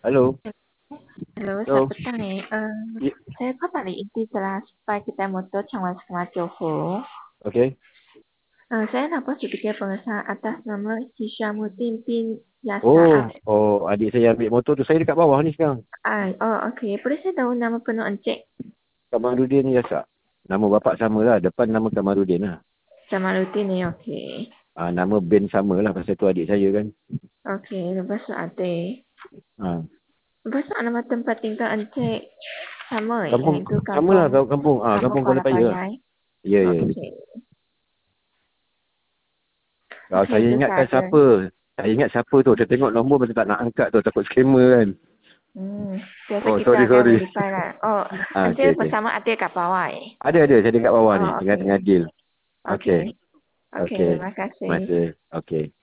Halo. Halo, selamat Halo. petang nih. Ya, Saya kembali inti setelah supaya kita motor Changwan Sama Johor. okey. Saya nampak juga pengesahan atas nama Hishamuddin bin Yasaat. Adik saya ambil motor tu. Saya dekat bawah ni sekarang. Okey. Boleh saya tahu nama penuh Encik? Kamarudin Yasa. Nama bapak sama lah. Depan nama Kamarudin lah. Jamaluddin ni, okey. Nama band sama lah. Pasal tu adik saya kan. Okey, lepas tu ada. Ha. Lepas tu nama tempat tinggal Encik sama Kampung. iaitu Sama lah kampung. Kampung Kampung Kuala Kuala Paya lah. Payai. Ya, ya. Okey. Okey, Saya itu ingatkan sahaja. siapa. Saya ingat siapa tu. Saya tengok nombor macam tak nak angkat tu. Takut scammer kan. Biasa kita Sorry, akan sorry. verify lah. Okey, Encik okey. bersama adik kat bawah Ada. Saya dekat bawah ni. Okey. Tengah deal. Okey. Okey. Okey, Okey. terima Terima kasih. kasih. Okey.